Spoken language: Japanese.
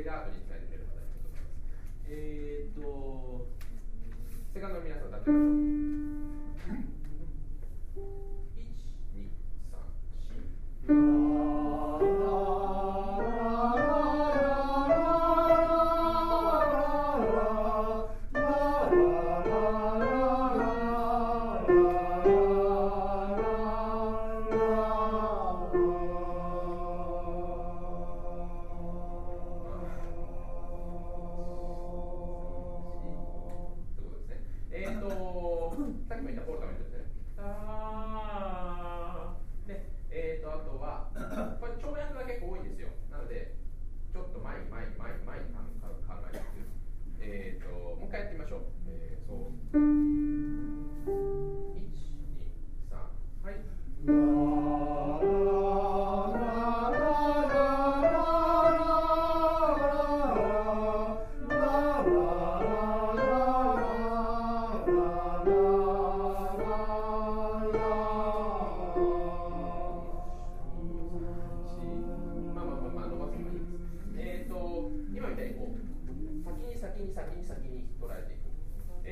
でアートに伝えてくれる方にと思います。セカンドの皆さん歌ってみましょう。1、2、3、さっきも言ったポータメント